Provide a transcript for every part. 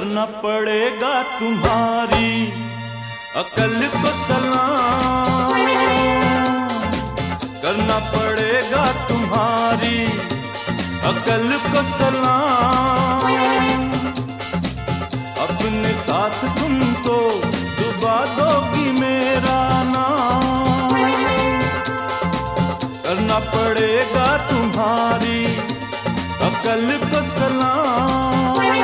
करना पड़ेगा तुम्हारी अकल को सलाम, करना पड़ेगा तुम्हारी अकल को सलाम। अपने साथ तुमको डुबा दोगी मेरा नाम, करना पड़ेगा तुम्हारी अकल को सलाम।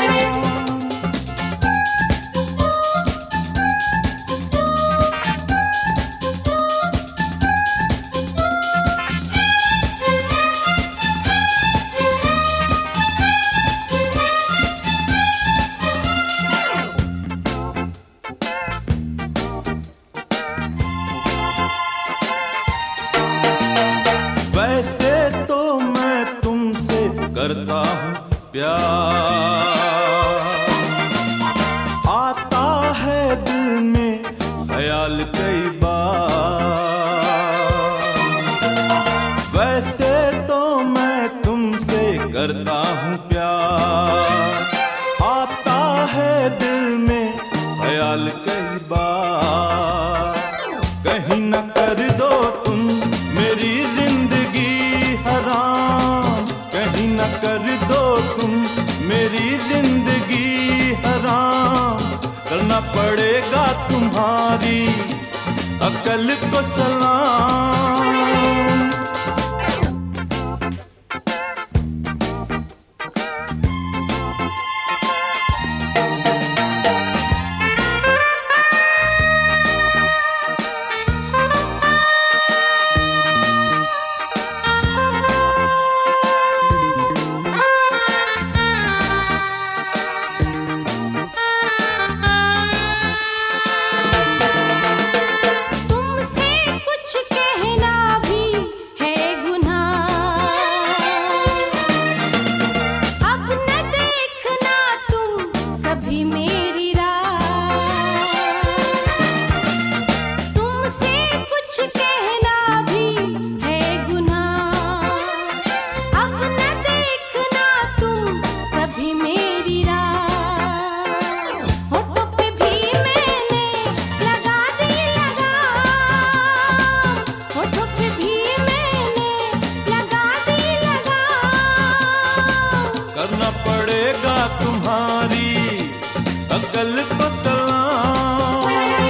वैसे तो मैं तुमसे करता हूँ प्यार, आता है दिल में ख्याल कई बार। वैसे तो मैं तुमसे करता हूँ प्यार, आता है दिल में ख्याल कई बार। कहीं न कर दो तुम मेरी जिंदगी हराम, कहीं न कर दो तुम मेरी जिंदगी हराम। करना पड़ेगा तुम्हारी अकल को सलाम। करना पड़ेगा तुम्हारी अकल को सलाम।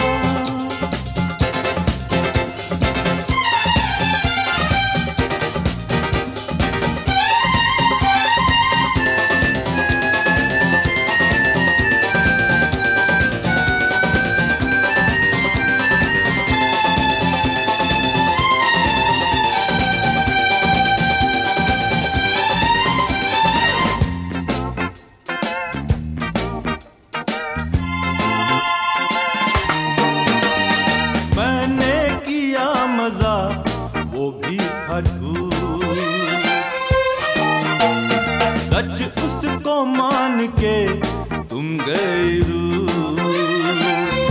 मैंने किया मजा वो भी था झूठ, सच उसको मान के तुम गए रूठ।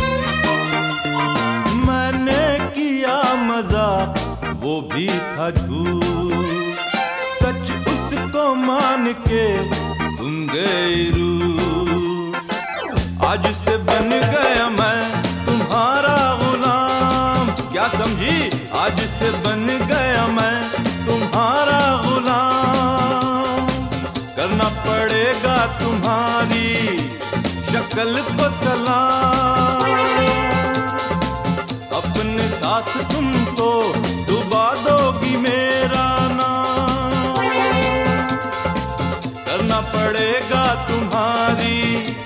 मैंने किया मजा वो भी था झूठ, सच उसको मान के तुम गए रूठ। आज से बन गया मैं तुम्हारा गुलाम, क्या समझी? आज से बन गया मैं तुम्हारा गुलाम। करना पड़ेगा तुम्हारी शक्ल को सलाम। अपने साथ तुमको डुबा दोगी मेरा नाम, करना पड़ेगा तुम्हारी